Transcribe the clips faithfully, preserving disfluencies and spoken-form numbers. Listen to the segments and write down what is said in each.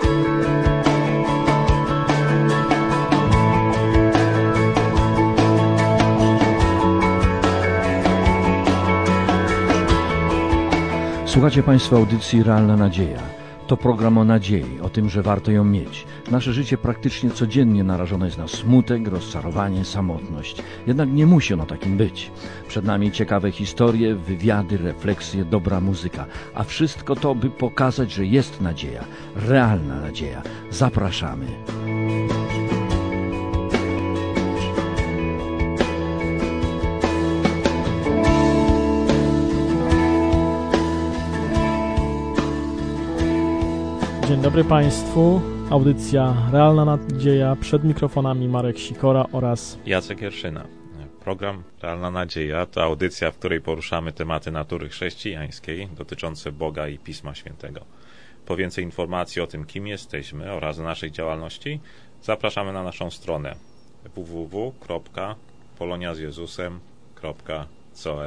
Słuchacie Państwo audycji Realna Nadzieja. To program o nadziei, o tym, że warto ją mieć. Nasze życie praktycznie codziennie narażone jest na smutek, rozczarowanie, samotność. Jednak nie musi ono takim być. Przed nami ciekawe historie, wywiady, refleksje, dobra muzyka. A wszystko to, by pokazać, że jest nadzieja, realna nadzieja. Zapraszamy. Dzień dobry Państwu, audycja Realna Nadzieja, przed mikrofonami Marek Sikora oraz Jacek Jerszyna. Program Realna Nadzieja to audycja, w której poruszamy tematy natury chrześcijańskiej dotyczące Boga i Pisma Świętego. Po więcej informacji o tym, kim jesteśmy oraz naszej działalności, zapraszamy na naszą stronę w w w kropka polonia z jezusem kropka com.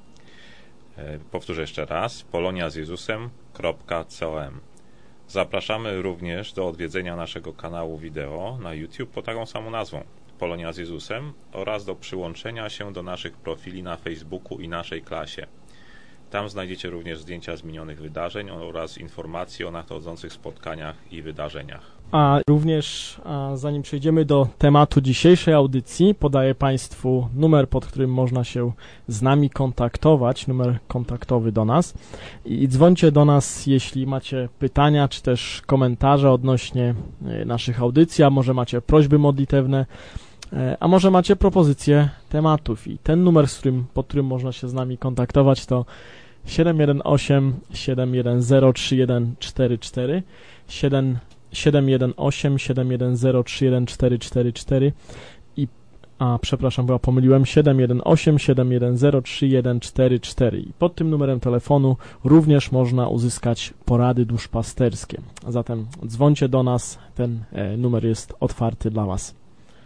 Powtórzę jeszcze raz, polonia z jezusem kropka com. Zapraszamy również do odwiedzenia naszego kanału wideo na YouTube pod taką samą nazwą, Polonia z Jezusem, oraz do przyłączenia się do naszych profili na Facebooku i naszej klasie. Tam znajdziecie również zdjęcia z minionych wydarzeń oraz informacje o nadchodzących spotkaniach i wydarzeniach. A również, a zanim przejdziemy do tematu dzisiejszej audycji, podaję Państwu numer, pod którym można się z nami kontaktować, numer kontaktowy do nas. I dzwońcie do nas, jeśli macie pytania, czy też komentarze odnośnie naszych audycji, a może macie prośby modlitewne, a może macie propozycje tematów. I ten numer, z którym, pod którym można się z nami kontaktować, to siedem jeden osiem, siedem jeden zero, trzy jeden cztery cztery, siedem jeden osiem, siedem jeden zero, trzy jeden cztery cztery cztery i, a przepraszam, była pomyliłem, siedem jeden osiem, siedem jeden zero, trzy jeden cztery cztery. I pod tym numerem telefonu również można uzyskać porady duszpasterskie. Zatem dzwońcie do nas, ten e, numer jest otwarty dla Was.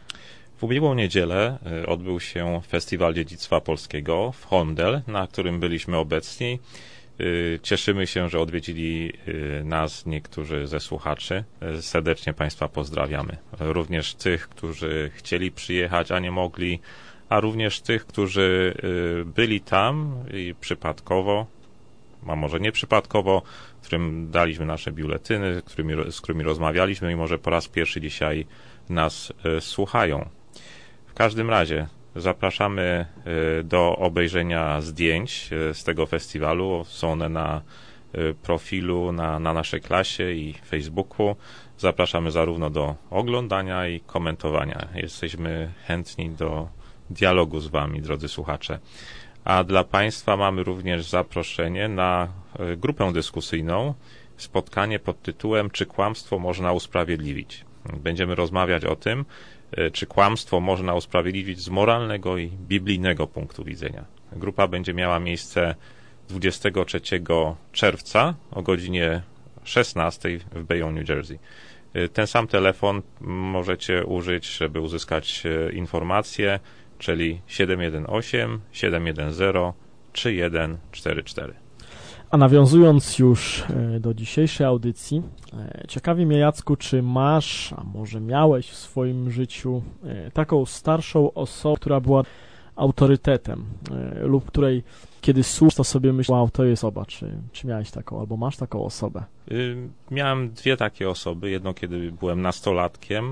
W ubiegłą niedzielę odbył się Festiwal Dziedzictwa Polskiego w Holmdel, na którym byliśmy obecni. Cieszymy się, że odwiedzili nas niektórzy ze słuchaczy. Serdecznie Państwa pozdrawiamy. Również tych, którzy chcieli przyjechać, a nie mogli, a również tych, którzy byli tam i przypadkowo, a może nie przypadkowo, którym daliśmy nasze biuletyny, z którymi, z którymi rozmawialiśmy i może po raz pierwszy dzisiaj nas słuchają. W każdym razie zapraszamy do obejrzenia zdjęć z tego festiwalu. Są one na profilu, na, na naszej klasie i Facebooku. Zapraszamy zarówno do oglądania i komentowania. Jesteśmy chętni do dialogu z Wami, drodzy słuchacze. A dla Państwa mamy również zaproszenie na grupę dyskusyjną, spotkanie pod tytułem „Czy kłamstwo można usprawiedliwić?” Będziemy rozmawiać o tym, czy kłamstwo można usprawiedliwić z moralnego i biblijnego punktu widzenia. Grupa będzie miała miejsce dwudziestego trzeciego czerwca o godzinie szesnastej w Bayonne, New Jersey. Ten sam telefon możecie użyć, żeby uzyskać informacje, czyli siedem jeden osiem, siedem jeden zero, trzy jeden cztery cztery. A nawiązując już do dzisiejszej audycji, ciekawi mnie, Jacku, czy masz, a może miałeś w swoim życiu taką starszą osobę, która była autorytetem lub której, kiedy słuchasz, to sobie myślisz, wow, to jest osoba, czy, czy miałeś taką, albo masz taką osobę? Miałem dwie takie osoby. Jedno, kiedy byłem nastolatkiem,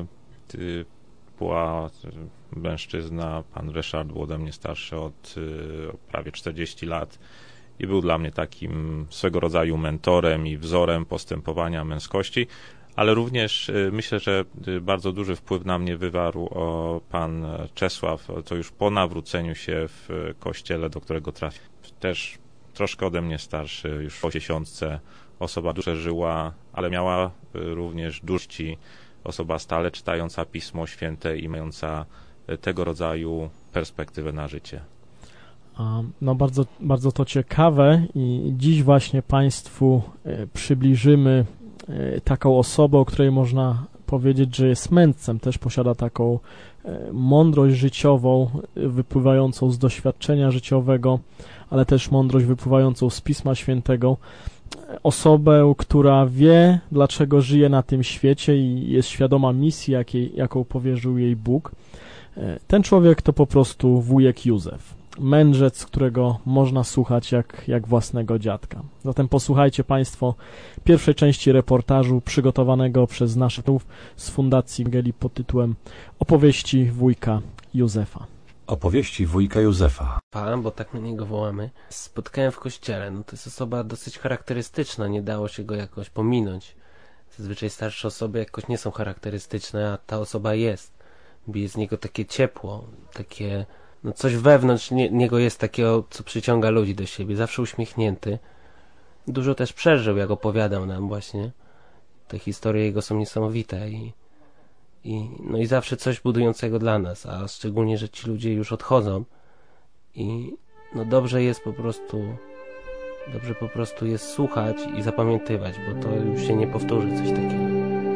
była mężczyzna, pan Ryszard, był ode mnie starszy od prawie czterdziestu lat. I był dla mnie takim swego rodzaju mentorem i wzorem postępowania męskości, ale również myślę, że bardzo duży wpływ na mnie wywarł pan Czesław, to już po nawróceniu się w kościele, do którego trafił. Też troszkę ode mnie starszy, już po dziesiątce, osoba dłużej żyła, ale miała również duści, osoba stale czytająca Pismo Święte i mająca tego rodzaju perspektywę na życie. No bardzo, bardzo to ciekawe i dziś właśnie Państwu przybliżymy taką osobę, o której można powiedzieć, że jest mędrcem, też posiada taką mądrość życiową wypływającą z doświadczenia życiowego, ale też mądrość wypływającą z Pisma Świętego. osobę, która wie, dlaczego żyje na tym świecie i jest świadoma misji, jakiej, jaką powierzył jej Bóg. Ten człowiek to po prostu wujek Józef, mędrzec, którego można słuchać jak, jak własnego dziadka. Zatem posłuchajcie Państwo pierwszej części reportażu przygotowanego przez naszych z Fundacji Ewangelii pod tytułem Opowieści wujka Józefa. Opowieści wujka Józefa. Bo tak na niego wołamy. Spotkałem w kościele. No to jest osoba dosyć charakterystyczna, nie dało się go jakoś pominąć. Zazwyczaj starsze osoby jakoś nie są charakterystyczne, a ta osoba jest. Bije z niego takie ciepło, takie... No coś wewnątrz nie, niego jest takiego, co przyciąga ludzi do siebie. Zawsze uśmiechnięty. Dużo też przeżył, jak opowiadał nam właśnie. Te historie jego są niesamowite i, i, no i zawsze coś budującego dla nas, a szczególnie, że ci ludzie już odchodzą i no dobrze jest po prostu dobrze po prostu jest słuchać i zapamiętywać, bo to już się nie powtórzy coś takiego.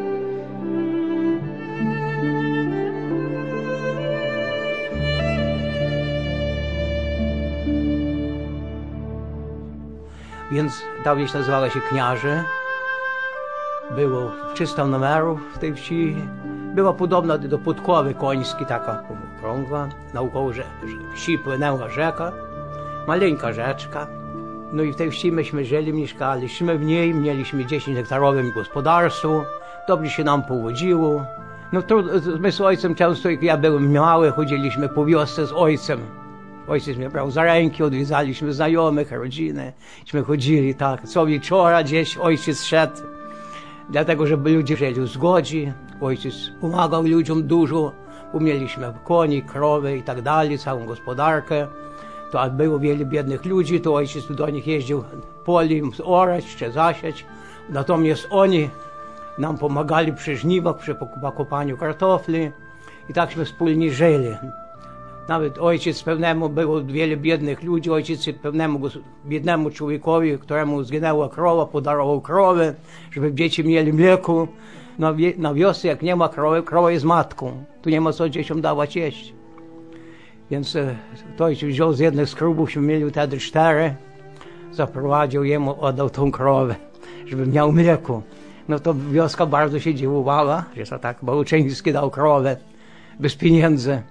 Więc ta wieś nazywała się Kniarze. Było trzysta numerów w tej wsi. Była podobna do Podkowy Końskiej, taka okrągła. Naokoło wsi płynęła rzeka, maleńka rzeczka. No i w tej wsi myśmy żyli, mieszkaliśmy w niej, mieliśmy dziesięciohektarowym gospodarstwo. Dobrze się nam powodziło. No to my z ojcem często, jak ja byłem mały, chodziliśmy po wiosce z ojcem. Ojciec mnie brał za ręki, odwiedzaliśmy znajomych, rodziny. Myśmy chodzili tak, co wieczora gdzieś ojciec szedł. Dlatego, żeby ludzie żyli w zgodzie. Ojciec pomagał ludziom dużo, bo mieliśmy koni, krowy i tak dalej, całą gospodarkę. To było wiele biednych ludzi, to ojciec do nich jeździł poli orać czy zasiać. Natomiast oni nam pomagali przy żniwach, przy pokopaniu kartofli. I takśmy wspólnie żyli. Nawet ojciec pewnemu, było wiele biednych ludzi, ojciec pewnemu biednemu człowiekowi, któremu zginęła krowa, podarował krowę, żeby dzieci mieli mleko. Na, wie, na wiosce, jak nie ma krowy, krowa jest matką. Tu nie ma co dzieciom dawać jeść. Więc to ojciec wziął z jednych skrubów, mieli wtedy cztery, zaprowadził jemu, oddał tą krowę, żeby miał mleko. No to wioska bardzo się dziwowała, że to tak Bałuczyński dał krowę bez pieniędzy.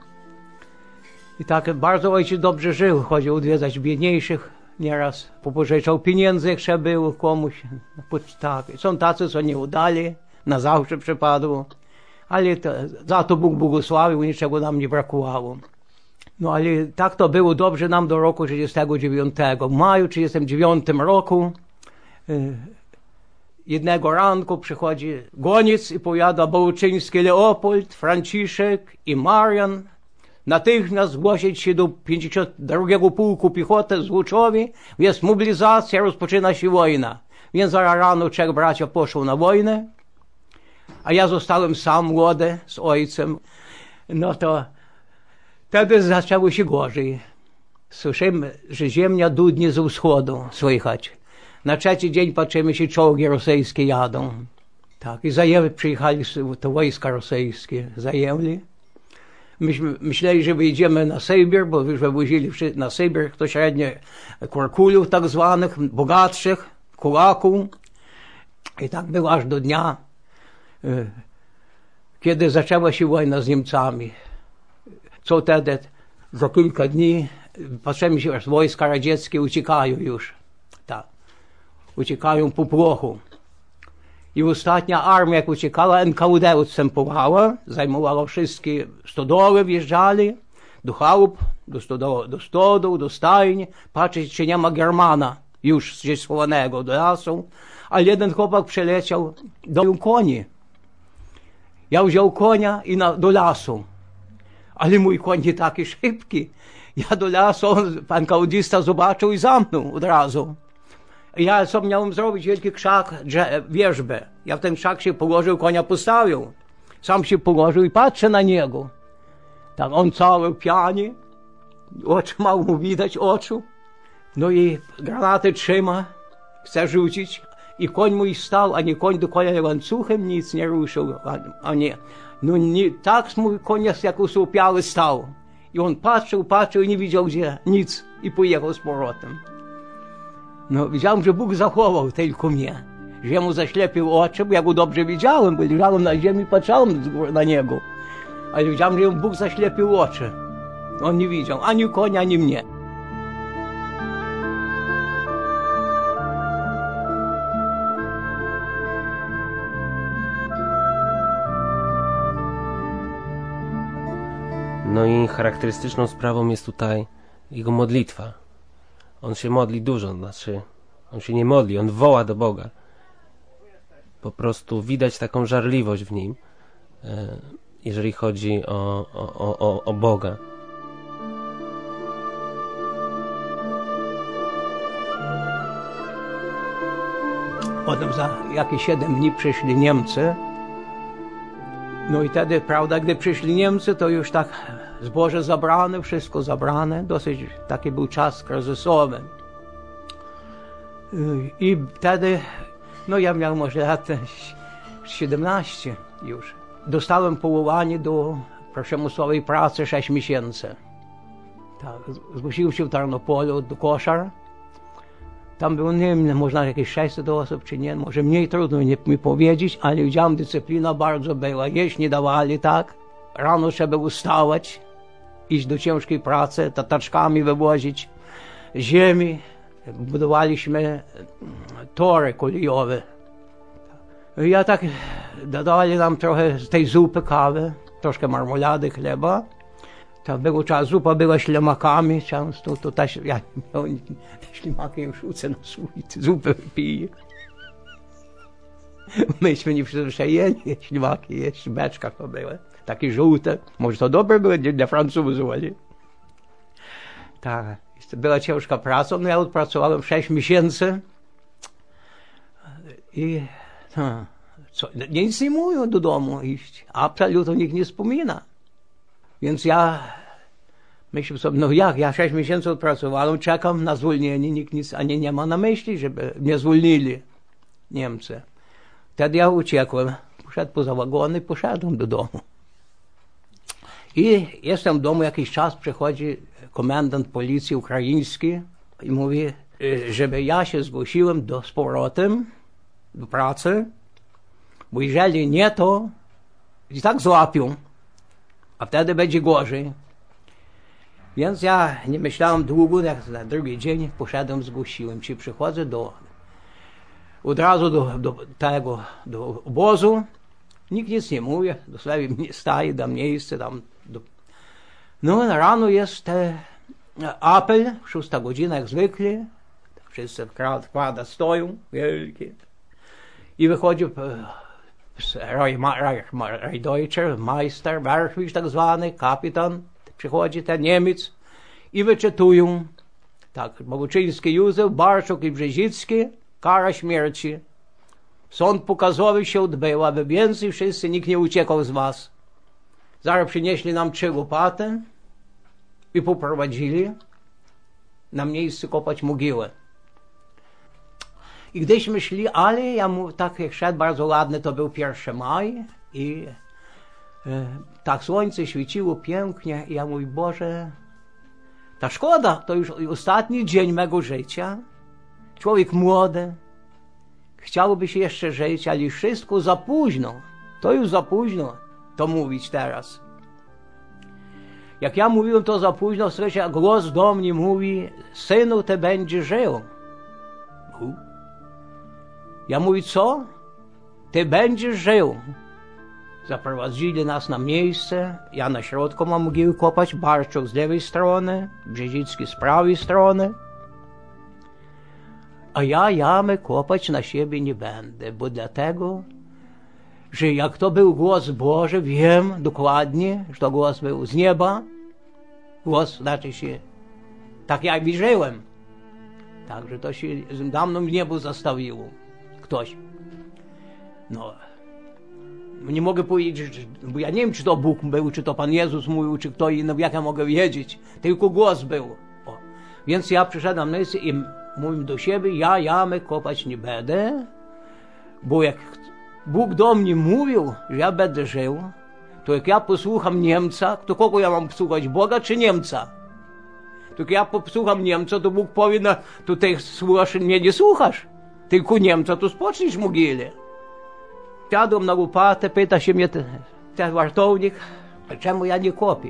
I tak bardzo ojciec dobrze żył, chodził odwiedzać biedniejszych, nieraz popożyczał pieniędzy, jak trzeba było komuś. Tak. Są tacy, co nie udali, na zawsze przypadło, ale to, za to Bóg błogosławił, niczego nam nie brakowało. No ale tak to było dobrze nam do roku trzydziestego dziewiątego. W maju trzydziestego dziewiątego roku y, jednego ranku przychodzi goniec i powiada: Bałuczyński Leopold, Franciszek i Marian natychmiast zgłosić się do pięćdziesiątego drugiego Pułku Piechoty z Łuczowi. Jest mobilizacja, rozpoczyna się wojna. Więc zaraz rano trzech bracia poszło na wojnę, a ja zostałem sam młody z ojcem. No to wtedy zaczęło się gorzej. Słyszymy, że ziemia dudnie ze wschodu, słychać. Na trzeci dzień patrzymy, się czołgi rosyjskie jadą. Tak, i zajęli, przyjechali to wojska rosyjskie, zajęli. Myśmy myśleli, że wyjdziemy na Sybir, bo już wywozili na Sybir to średnie kurkulów tak zwanych, bogatszych, kulaków. I tak było aż do dnia, kiedy zaczęła się wojna z Niemcami. Co wtedy? Za kilka dni patrzymy się, że wojska radzieckie uciekają już. Tak. Uciekają po płochu. I ostatnia armia, jak uciekała, N K W D odstępowała, zajmowała wszystkie stodoły, wjeżdżali do chałup, do stodoł, do, stodół, do stajń, patrzeć, czy nie ma Germana już gdzieś schowanego do lasu. Ale jeden chłopak przyleciał do koni. Ja wziął konia i na, do lasu. Ale mój koń nie taki szybki. Ja do lasu, pan kałudzista zobaczył i zamknął od razu. Ja co miałem zrobić? Wielki krzak, wierzbę. Ja w ten krzak się położył, konia postawił. Sam się położył i patrzę na niego. Tak, on cały pianie. Oczy mało mu widać, oczu. No i granaty trzyma, chce rzucić. I koń mój stał, a nie koń do konia łańcuchem nic nie ruszył. A, a nie. No nie, tak mój koń jak usłupiały stał. I on patrzył, patrzył i nie widział gdzie, nic. I pojechał z powrotem. No, widziałem, że Bóg zachował tylko mnie. Że ja mu zaślepił oczy, bo ja go dobrze widziałem, bo leżałem na ziemi i patrzałem na niego. Ale widziałem, że Bóg zaślepił oczy. On nie widział ani konia, ani mnie. No i charakterystyczną sprawą jest tutaj jego modlitwa. On się modli dużo, znaczy on się nie modli, on woła do Boga. Po prostu widać taką żarliwość w nim, jeżeli chodzi o, o, o, o Boga. Potem za jakieś siedem dni przyszli Niemcy. No i wtedy, prawda, gdy przyszli Niemcy, to już tak zboże zabrane, wszystko zabrane. Dosyć taki był czas kryzysowy. I wtedy, no ja miałem może lat siedemnaście już. Dostałem powołanie do przymusowej pracy sześć miesięcy. Tak, zgłosiłem się w Tarnopolu do koszar. Tam było, nie wiem, można jakieś sześćset osób, czy nie, może mniej, trudno nie, mi powiedzieć, ale widziałem, dyscyplina bardzo była. Jeść nie dawali, tak? Rano trzeba ustawać, iść do ciężkiej pracy, taczkami wywozić ziemi. Budowaliśmy tory kolejowe. Ja tak, dodali nam trochę z tej zupy kawy, troszkę marmolady, chleba. Tam było czas, zupa była ślimakami często, to też, ja no, ślimaki już rzucę na słoik, zupę piję. Myśmy nie przyzwyczajeni, ślimaki jeść, w beczkach to były, takie żółte. Może to dobre były dla Francuzów, ale... Tak, była ciężka praca, no ja odpracowałem sześć miesięcy i no, co, nic nie mówią do domu iść, absolutnie nikt nie wspomina. Więc ja myślę sobie, no jak, ja sześć miesięcy odpracowałem, czekam na zwolnienie, nikt nic ani nie ma na myśli, żeby mnie zwolnili Niemcy. Wtedy ja uciekłem, poszedłem poza wagony i poszedłem do domu. I jestem w domu jakiś czas, przychodzi komendant policji ukraiński i mówi, żeby ja się zgłosiłem do, z powrotem do pracy, bo jeżeli nie, to i tak złapią. A wtedy będzie gorzej. Więc ja nie myślałem długo, jak na drugi dzień poszedłem, zgłosiłem się. Przychodzę do, od razu do, do tego, do obozu. Nikt nic nie mówi, dosłownie mnie staje, dam miejsce tam. Do... No rano jest e, apel, szósta godzina jak zwykle. Wszyscy w kwada stoją, wielkie. I wychodzi Rejdeutscher, Meister, Werchwicz tak zwany, kapitan, przychodzi ten Niemiec i wyczytują, tak, Boguczyński Józef, Barczuk i Brzezicki, kara śmierci. Sąd pokazowy się odbył, a wy więcej wszyscy, nikt nie uciekał z was. Zaraz przynieśli nam trzy łopaty i poprowadzili na miejsce kopać mogiłę. I gdyśmy szli, ale ja mu, tak jak szedł, bardzo ładny, to był pierwszy maj i e, tak słońce świeciło pięknie i ja mówię, Boże, ta szkoda, to już ostatni dzień mego życia. Człowiek młody, chciałoby się jeszcze żyć, ale wszystko za późno. To już za późno to mówić teraz. Jak ja mówiłem to za późno, słyszę, głos do mnie mówi, synu, ty będziesz żył. U? Ja mówię, co? Ty będziesz żył. Zaprowadzili nas na miejsce. Ja na środku mam mogiły kopać, Barczuk z lewej strony, Brzezicki z prawej strony. A ja jamy kopać na siebie nie będę, bo dlatego, że jak to był głos Boży, wiem dokładnie, że to głos był z nieba. Głos znaczy się, tak jak wierzyłem. Także to się dawno w niebo zastawiło. Ktoś. No, nie mogę powiedzieć, bo ja nie wiem, czy to Bóg był, czy to Pan Jezus mówił, czy kto inny, jak ja mogę wiedzieć. Tylko głos był. O. Więc ja przyszedłem na miejsce i mówię do siebie, ja jamy kopać nie będę, bo jak Bóg do mnie mówił, że ja będę żył, to jak ja posłucham Niemca, to kogo ja mam posłuchać, Boga czy Niemca? Tylko ja posłucham Niemca, to Bóg powie, no, to ty słuchasz, mnie nie słuchasz. Tylko Niemca, to spoczniesz w mogile. Siadłem na łopatę, pyta się mnie ten, ten wartownik, czemu ja nie kopię?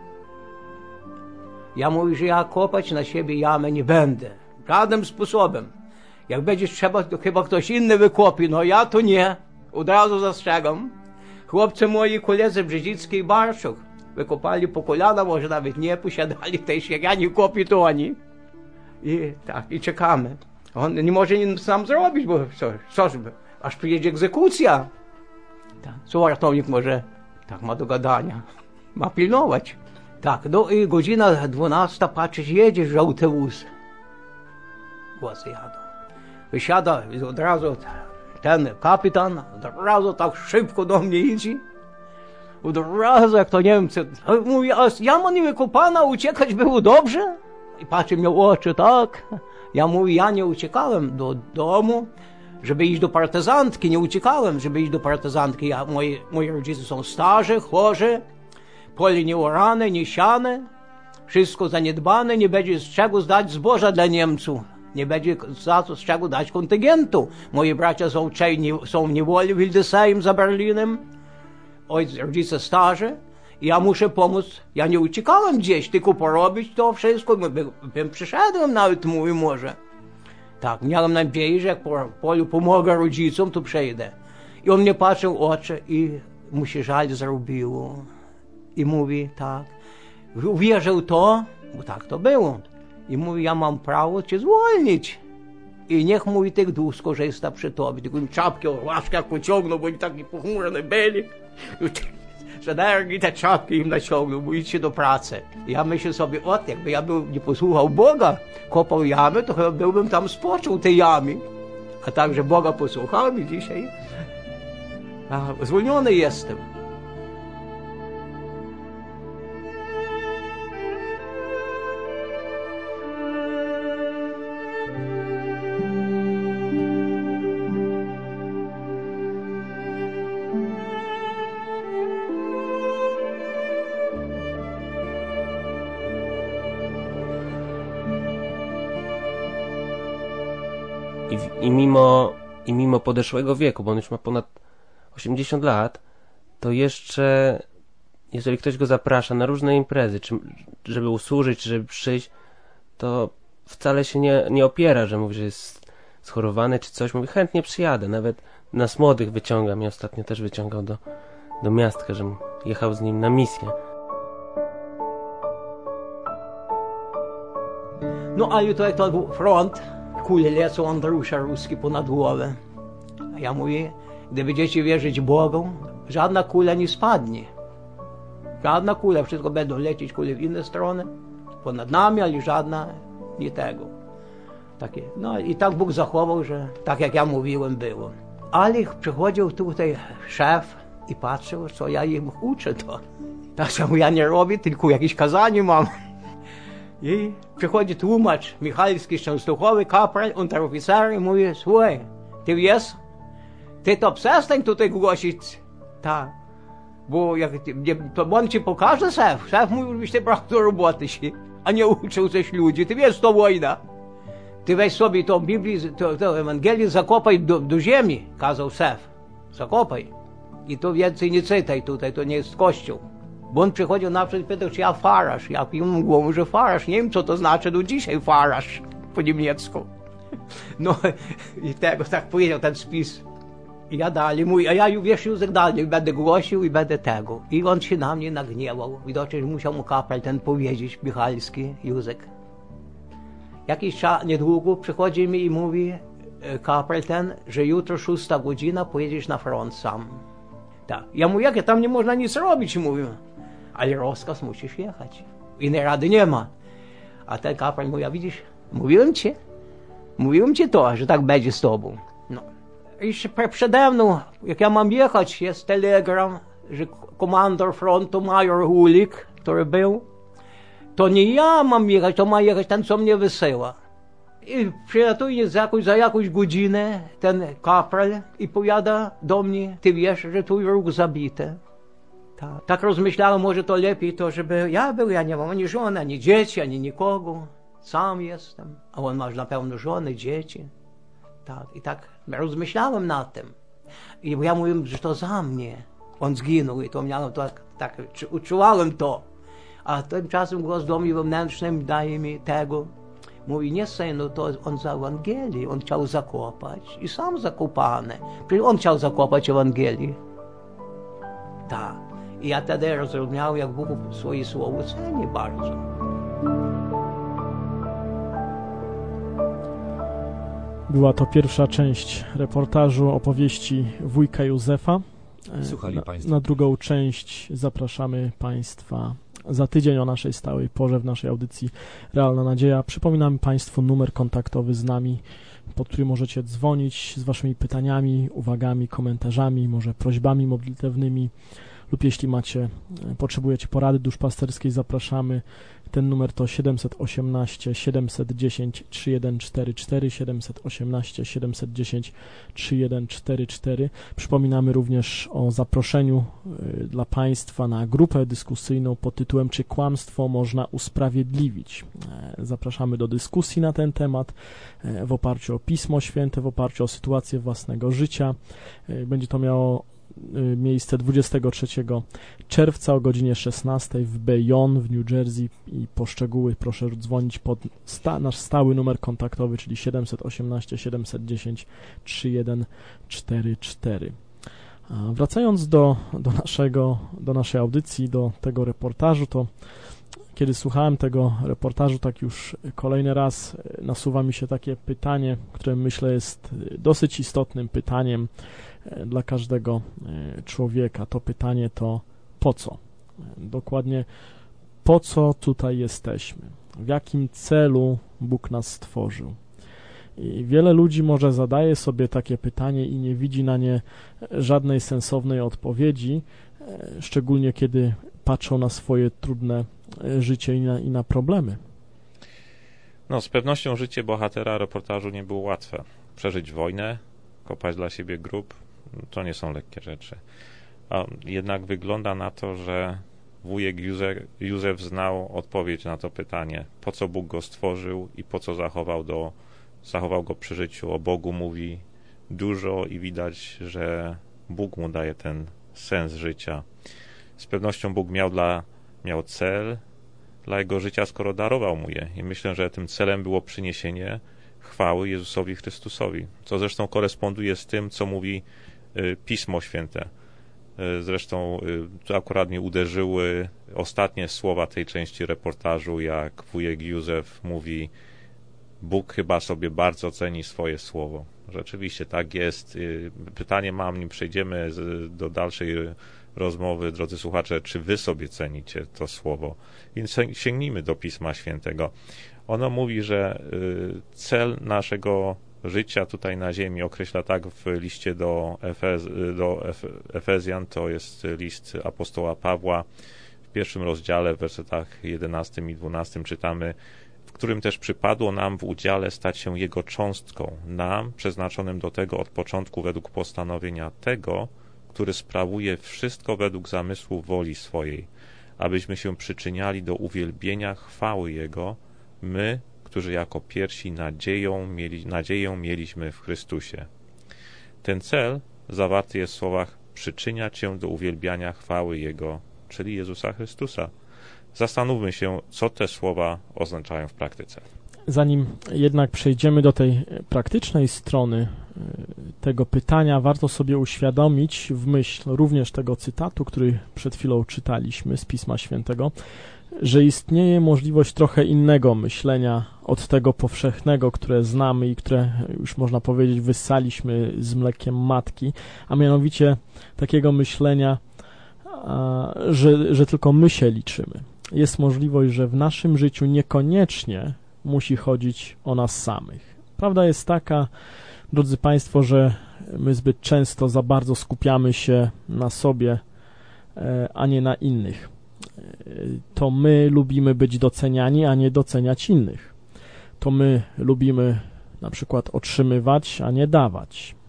Ja mówię, że ja kopać na siebie jamę nie będę. Żadnym sposobem. Jak będzie trzeba, to chyba ktoś inny wykopi, no ja to nie. Od razu zastrzegam. Chłopcy moi, koledzy Brzezicki i Barczuk wykopali po kolana, może nawet nie posiadali też, jak ja nie kopię, to oni. I tak, i czekamy. On nie może nic sam zrobić, bo co, co aż przyjedzie egzekucja. Tak, co wartownik może, tak ma do gadania, ma pilnować. Tak, no i godzina dwunasta, patrzysz, jedzie żółty wóz. Wozy jadą. Wysiada i od razu ten kapitan, od razu tak szybko do mnie idzie. Od razu, jak to Niemcy, mówi, a jama nie wykopana, uciekać było dobrze? I patrzy mnie w oczy, tak. Ja mówię, ja nie uciekałem do domu, żeby iść do partyzantki, nie uciekałem, żeby iść do partyzantki. Ja, moi, moi rodzice są starzy, chorzy, pole nie orane, nie siane, wszystko zaniedbane, nie będzie z czego zdać zboża dla Niemców, nie będzie za to z czego dać kontyngentu. Moi bracia są, są w niewoli w Hildesheim za Berlinem, ojciec, rodzice starzy, i ja muszę pomóc, ja nie uciekałem gdzieś, tylko porobić to wszystko, bym przyszedłem nawet, mówię, może. Tak, miałem nadzieję, że jak po polu pomogę rodzicom, to przejdę. I on mnie patrzył w oczy i mu się żal zrobiło. I mówi, tak, uwierzył to, bo tak to było. I mówi, ja mam prawo cię zwolnić. I niech mówi tych dwóch skorzysta przy tobie. Tylko im czapki o łaszkach pociągnął, bo oni taki pochmurne byli. Że energii te czapki im naciągnął, bo idźcie do pracy. Ja myślę sobie, ot, jakby ja był, nie posłuchał Boga, kopał jamy, to chyba byłbym tam spoczął tej jamy. A tak, że Boga posłuchałem i dzisiaj a, zwolniony jestem. I, w, i, mimo, I mimo podeszłego wieku, bo on już ma ponad osiemdziesiąt lat, to jeszcze, jeżeli ktoś go zaprasza na różne imprezy, czy żeby usłużyć, czy żeby przyjść, to wcale się nie, nie opiera, że mówi, że jest schorowany czy coś. Mówi, chętnie przyjadę, nawet nas młodych wyciąga. Mnie ostatnio też wyciągał do, do miastka, żebym jechał z nim na misję. No ale to jak to front, kule lecą, Andrusza ruski ponad głowę. A ja mówię, gdy będziecie wierzyć Bogu, żadna kula nie spadnie. Żadna kula, wszystko będą lecieć kule w inne strony, ponad nami, ale żadna nie tego. Takie. No i tak Bóg zachował, że tak jak ja mówiłem, było. Ale przychodził tutaj szef i patrzył, co ja im uczę to. Tak samo ja nie robię, tylko jakieś kazanie mam. I przychodzi tłumacz Michalski z Częstochowy, kapral, unteroficer i mówi, słuchaj, ty wiesz, ty to przestań tutaj głosić. Tak. Bo jak to on ci pokaże szef. Szef mówi, żebyś ty brał do roboty się, a nie uczył coś ludzi. Ty wiesz, to wojna. Ty weź sobie tą Biblię, to, to Ewangelię, zakopaj do, do ziemi, kazał szef. Zakopaj. I to więcej nie czytaj tutaj, to nie jest kościół. Bo on przychodził na przykład i pytał, czy ja faraż. Ja mu głowę, że faraż. Nie wiem, co to znaczy do dzisiaj faraż po niemiecku. No i tego tak powiedział ten spis. I ja dalej mój, a ja wiesz, Józek dalej będę głosił i będę tego. I on się na mnie nagniewał. Widocznie musiał mu kapral ten powiedzieć, Michalski, Józek. Jakiś czas, niedługo przychodzi mi i mówi kapral ten, że jutro szósta godzina pojedziesz na front sam. Tak. Ja mówię, jak tam nie można nic robić, mówię. Ale rozkaz musisz jechać. Innej rady nie ma. A ten kapral mówi, a widzisz, mówiłem ci, mówiłem ci to, że tak będzie z tobą. No. I przede mną, jak ja mam jechać, jest telegram, że komandor frontu, major Hulik, który był, to nie ja mam jechać, to ma jechać ten, co mnie wysyła. I przylatuje za jakąś, za jakąś godzinę ten kapral i powiada do mnie, ty wiesz, że tu róg zabity. Tak, tak rozmyślałem, może to lepiej to, żeby ja był, ja nie mam ani żony, ani dzieci, ani nikogo. Sam jestem, a on ma na pewno żonę, dzieci. Tak, i tak rozmyślałem nad tym. I ja mówiłem, że to za mnie. On zginął i to miałem tak, tak uczuwałem to. A tymczasem głos do mnie wewnętrznym daje mi tego. Mówi, nie synu, to on za Ewangelię, on chciał zakopać i sam zakopany. Przecież on chciał zakopać Ewangelię. Tak. I ja wtedy zrozumiałem, jak Bóg swoje słowo ceni bardzo. Była to pierwsza część reportażu opowieści wujka Józefa. Słuchali na, Państwo. na drugą część zapraszamy Państwa za tydzień o naszej stałej porze w naszej audycji Realna Nadzieja. Przypominamy Państwu numer kontaktowy z nami, pod który możecie dzwonić z Waszymi pytaniami, uwagami, komentarzami, może prośbami modlitewnymi lub jeśli macie, potrzebujecie porady duszpasterskiej, zapraszamy. Ten numer to siedem jeden osiem, siedem jeden zero, trzy jeden cztery cztery, siedem jeden osiem, siedem jeden zero, trzy jeden cztery cztery. Przypominamy również o zaproszeniu y, dla Państwa na grupę dyskusyjną pod tytułem Czy kłamstwo można usprawiedliwić? E, zapraszamy do dyskusji na ten temat e, w oparciu o Pismo Święte, w oparciu o sytuację własnego życia. E, będzie to miało miejsce dwudziestego trzeciego czerwca o godzinie szesnastej w Bayonne w New Jersey i po szczegóły proszę dzwonić pod sta, nasz stały numer kontaktowy, czyli siedem jeden osiem, siedem jeden zero, trzy jeden cztery cztery. A wracając do, do, naszego, do naszej audycji, do tego reportażu, to kiedy słuchałem tego reportażu, tak już kolejny raz nasuwa mi się takie pytanie, które myślę jest dosyć istotnym pytaniem dla każdego człowieka. To pytanie to po co? Dokładnie po co tutaj jesteśmy? W jakim celu Bóg nas stworzył? I wiele ludzi może zadaje sobie takie pytanie i nie widzi na nie żadnej sensownej odpowiedzi, szczególnie kiedy patrzą na swoje trudne życie i na, i na problemy. No, z pewnością życie bohatera reportażu nie było łatwe. Przeżyć wojnę, kopać dla siebie grób, to nie są lekkie rzeczy. A jednak wygląda na to, że wujek Józef, Józef znał odpowiedź na to pytanie, po co Bóg go stworzył i po co zachował, do, zachował go przy życiu. O Bogu mówi dużo i widać, że Bóg mu daje ten sens życia. Z pewnością Bóg miał, dla, miał cel dla jego życia, skoro darował mu je. I myślę, że tym celem było przyniesienie chwały Jezusowi Chrystusowi, co zresztą koresponduje z tym, co mówi y, Pismo Święte. Y, zresztą y, to akurat mnie uderzyły ostatnie słowa tej części reportażu, jak wujek Józef mówi: Bóg chyba sobie bardzo ceni swoje słowo. Rzeczywiście tak jest. Y, pytanie mam, nim przejdziemy z, do dalszej rozmowy, drodzy słuchacze, czy wy sobie cenicie to słowo? Więc sięgnijmy do Pisma Świętego. Ono mówi, że cel naszego życia tutaj na ziemi określa tak w liście do, Efez, do Efezjan, to jest list apostoła Pawła, w pierwszym rozdziale, w wersetach jedenastym i dwunastym czytamy, w którym też przypadło nam w udziale stać się Jego cząstką, nam przeznaczonym do tego od początku według postanowienia tego, który sprawuje wszystko według zamysłu woli swojej, abyśmy się przyczyniali do uwielbienia chwały Jego, my, którzy jako pierwsi nadzieją, mieli, nadzieję mieliśmy w Chrystusie. Ten cel zawarty jest w słowach przyczyniać się do uwielbiania chwały Jego, czyli Jezusa Chrystusa. Zastanówmy się, co te słowa oznaczają w praktyce. Zanim jednak przejdziemy do tej praktycznej strony tego pytania, warto sobie uświadomić w myśl również tego cytatu, który przed chwilą czytaliśmy z Pisma Świętego, że istnieje możliwość trochę innego myślenia od tego powszechnego, które znamy i które już można powiedzieć wyssaliśmy z mlekiem matki, a mianowicie takiego myślenia, że, że tylko my się liczymy. Jest możliwość, że w naszym życiu niekoniecznie musi chodzić o nas samych. Prawda jest taka, drodzy Państwo, że my zbyt często za bardzo skupiamy się na sobie, a nie na innych. To my lubimy być doceniani, a nie doceniać innych. To my lubimy na przykład otrzymywać, a nie dawać.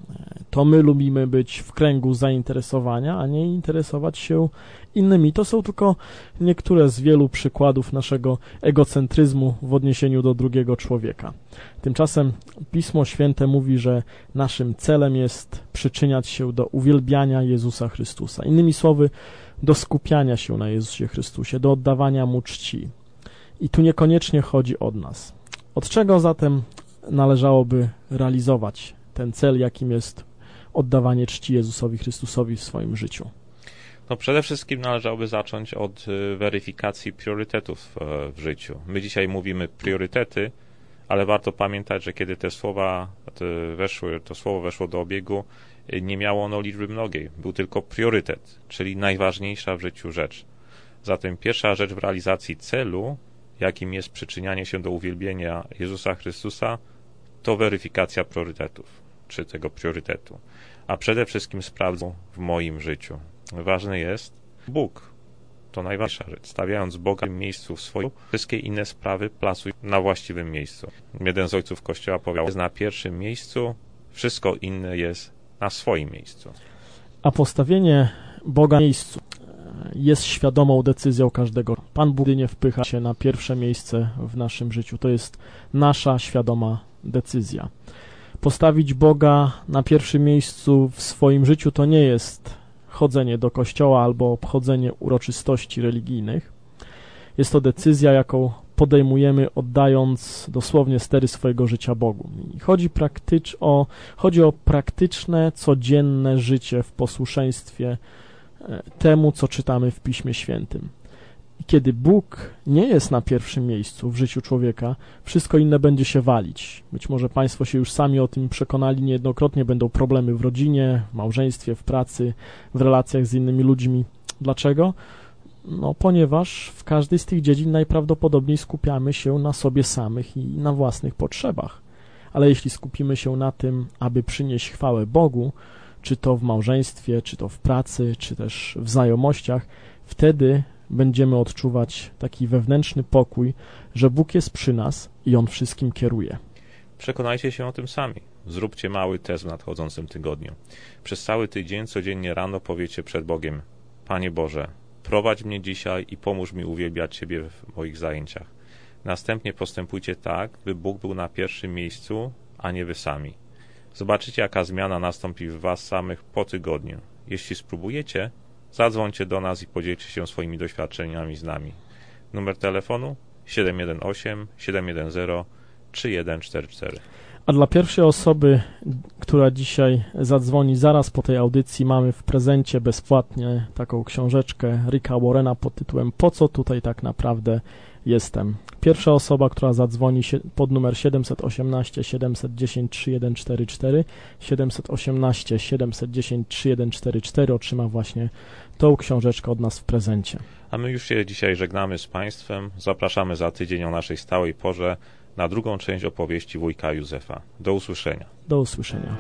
To my lubimy być w kręgu zainteresowania, a nie interesować się innymi. To są tylko niektóre z wielu przykładów naszego egocentryzmu w odniesieniu do drugiego człowieka. Tymczasem Pismo Święte mówi, że naszym celem jest przyczyniać się do uwielbiania Jezusa Chrystusa. Innymi słowy, do skupiania się na Jezusie Chrystusie, do oddawania Mu czci. I tu niekoniecznie chodzi o nas. Od czego zatem należałoby realizować ten cel, jakim jest oddawanie czci Jezusowi Chrystusowi w swoim życiu? No przede wszystkim należałoby zacząć od weryfikacji priorytetów w życiu. My dzisiaj mówimy priorytety, ale warto pamiętać, że kiedy te słowa te weszły, to słowo weszło do obiegu, nie miało ono liczby mnogiej. Był tylko priorytet, czyli najważniejsza w życiu rzecz. Zatem pierwsza rzecz w realizacji celu, jakim jest przyczynianie się do uwielbienia Jezusa Chrystusa, to weryfikacja priorytetów, czy tego priorytetu. A przede wszystkim sprawdzą w moim życiu. Ważny jest Bóg. To najważniejsza rzecz. Stawiając Boga w miejscu w swoim, wszystkie inne sprawy plasuj na właściwym miejscu. Jeden z ojców Kościoła powiedział, jest na pierwszym miejscu, wszystko inne jest na swoim miejscu. A postawienie Boga w miejscu jest świadomą decyzją każdego. Pan Bóg nie wpycha się na pierwsze miejsce w naszym życiu. To jest nasza świadoma decyzja. Postawić Boga na pierwszym miejscu w swoim życiu to nie jest chodzenie do kościoła albo obchodzenie uroczystości religijnych. Jest to decyzja, jaką podejmujemy, oddając dosłownie stery swojego życia Bogu. I chodzi, praktycz o, chodzi o praktyczne, codzienne życie w posłuszeństwie temu, co czytamy w Piśmie Świętym. I kiedy Bóg nie jest na pierwszym miejscu w życiu człowieka, wszystko inne będzie się walić. Być może Państwo się już sami o tym przekonali niejednokrotnie, będą problemy w rodzinie, w małżeństwie, w pracy, w relacjach z innymi ludźmi. Dlaczego? No, ponieważ w każdej z tych dziedzin najprawdopodobniej skupiamy się na sobie samych i na własnych potrzebach. Ale jeśli skupimy się na tym, aby przynieść chwałę Bogu, czy to w małżeństwie, czy to w pracy, czy też w znajomościach, wtedy będziemy odczuwać taki wewnętrzny pokój, że Bóg jest przy nas i On wszystkim kieruje. Przekonajcie się o tym sami. Zróbcie mały test w nadchodzącym tygodniu. Przez cały tydzień, codziennie rano powiecie przed Bogiem: Panie Boże, prowadź mnie dzisiaj i pomóż mi uwielbiać Ciebie w moich zajęciach. Następnie postępujcie tak, by Bóg był na pierwszym miejscu, a nie wy sami. Zobaczycie, jaka zmiana nastąpi w was samych po tygodniu. Jeśli spróbujecie, zadzwońcie do nas i podzielcie się swoimi doświadczeniami z nami. Numer telefonu siedem jeden osiem, siedem jeden zero, trzy jeden cztery cztery. A dla pierwszej osoby, która dzisiaj zadzwoni zaraz po tej audycji, mamy w prezencie bezpłatnie taką książeczkę Ricka Warrena pod tytułem Po co tutaj tak naprawdę jestem? Pierwsza osoba, która zadzwoni pod numer siedem jeden osiem, siedem jeden zero, trzy jeden cztery cztery, siedem jeden osiem, siedem jeden zero, trzy jeden cztery cztery otrzyma właśnie tą książeczkę od nas w prezencie. A my już się dzisiaj żegnamy z Państwem. Zapraszamy za tydzień o naszej stałej porze na drugą część opowieści wujka Józefa. Do usłyszenia. Do usłyszenia.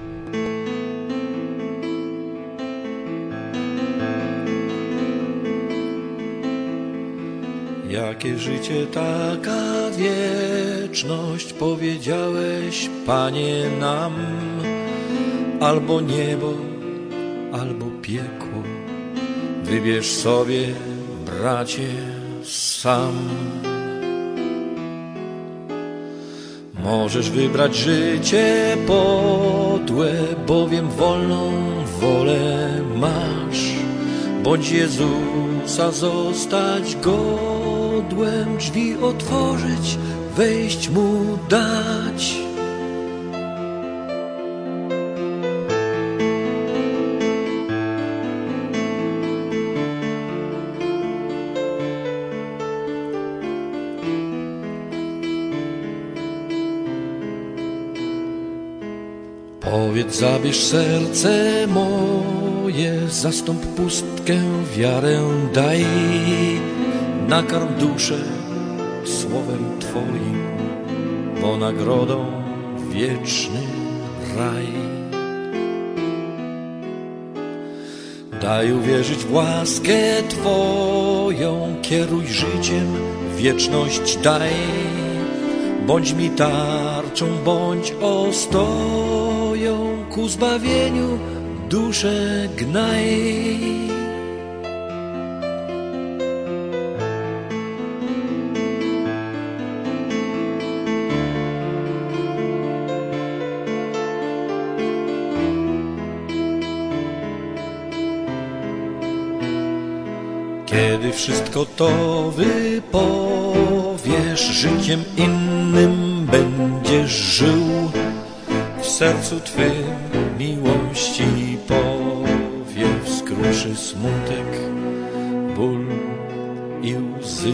Jakie życie, taka wieczność, powiedziałeś, Panie, nam. Albo niebo, albo piekło. Wybierz sobie, bracie, sam. Możesz wybrać życie podłe, bowiem wolną wolę masz. Bądź Jezusa zostać godłem, drzwi otworzyć, wejść Mu dać. Powiedz, zabierz serce moje, zastąp pustkę, wiarę daj, nakarm duszę słowem Twoim, bo nagrodą wieczny raj. Daj uwierzyć w łaskę Twoją, kieruj życiem, wieczność daj, bądź mi tarczą, bądź ostoją, ku zbawieniu duszę gnaj. Kiedy wszystko to wypowiesz, życiem innym będziesz żył, w sercu Twym miłości powiew, skruszy smutek, ból i łzy.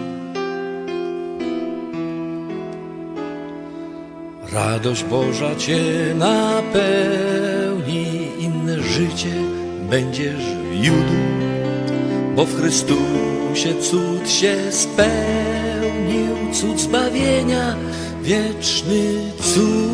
Radość Boża Cię napełni, inne życie będziesz wiódł, bo w Chrystusie cud się spełnił, cud zbawienia, wieczny cud.